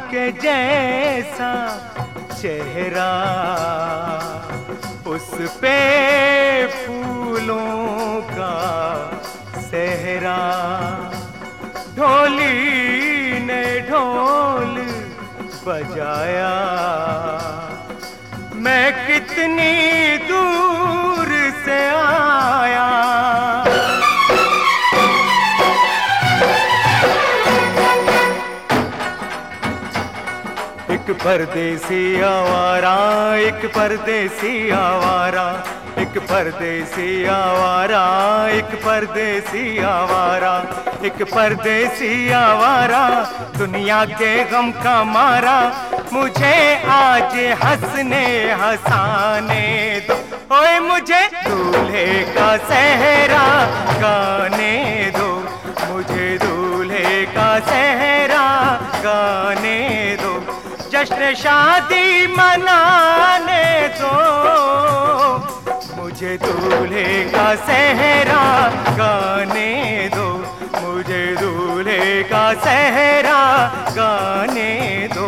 के जैसा चेहरा, उस पे फूलों का सेहरा। ढोली ने ढोल बजाया, मैं कितनी दूर से आया। एक परदेसी आवारा, एक परदेसी आवारा, एक परदेसी आवारा, एक परदेसी आवारा, एक परदेसी आवारा, दुनिया के गम का मारा। मुझे आज हंसने हंसाने दो, ओए मुझे दूल्हे का सेहरा गाने दो, मुझे दूल्हे का सेहरा गाने दो। जश्न शादी मनाने दो, मुझे दूल्हे का सेहरा गाने दो, मुझे दूल्हे का सेहरा गाने दो।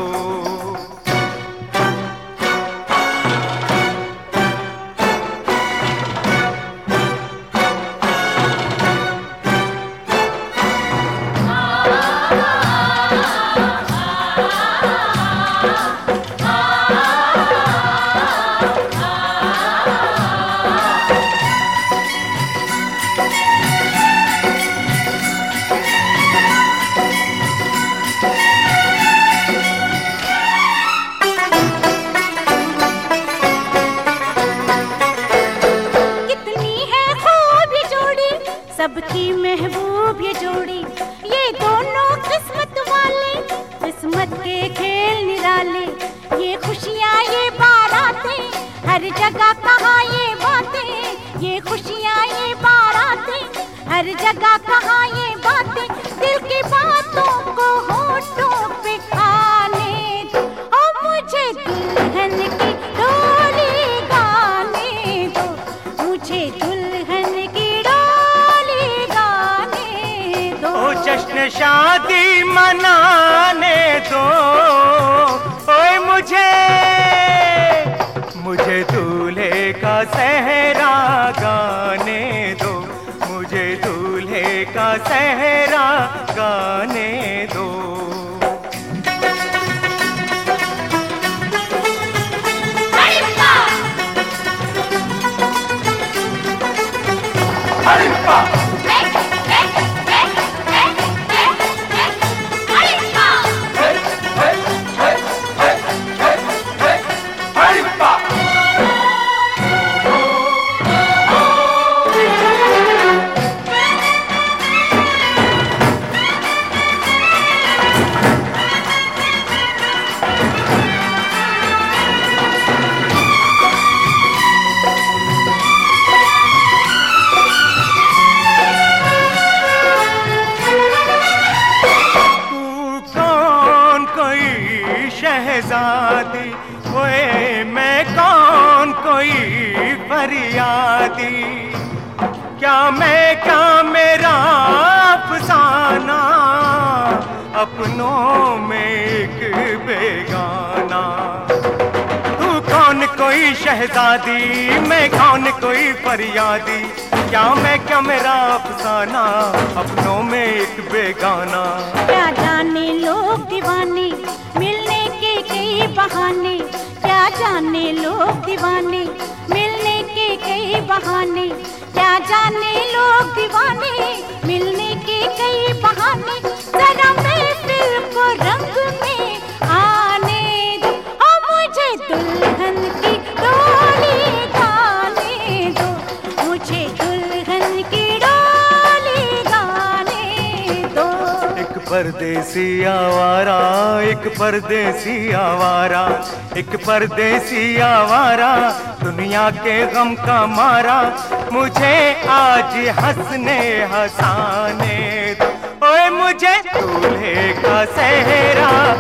सबकी महबूब ये जोड़ी, ये दोनों किस्मत वाले, किस्मत के खेल निराले। ये खुशियाँ ये बारातें, हर जगह कहाँ ये बातें। ये खुशियाँ ये बारातें, हर जगह कहाँ ये बातें। दिल की बातों को होठों पे आने दो, और मुझे दुल्हन की डोली गाने दो, मुझे दुल्हन की जश्न शादी मनाने दो, ओए मुझे दूल्हे का सेहरा गाने दो, मुझे दूल्हे का सेहरा गाने दो। शहजादी ओए मैं कौन कोई फरियादी, क्या मैं क्या मेरा अफसाना, अपनों में एक बेगाना। तू कौन कोई शहजादी, मैं कौन कोई फरियादी, क्या मैं क्या मेरा अफसाना, अपनों में एक बेगाना। क्या जाने लोग दीवाने, मिलने के कई बहाने। क्या जाने लोग दीवाने, मिलने के कई बहाने। क्या जाने लोग दीवाने, मिलने के कई बहाने। जरा महफिल को रंग में आने दो, और मुझे दुल्हन की डोली गाने दो, मुझे दुल्हन की डोली गाने दो। एक परदेसी आवारा, एक परदेसी आवारा, एक परदेसी आवारा, दुनिया के गम का मारा। मुझे आज हंसने हंसाने दो, ओए मुझे दूल्हे का सेहरा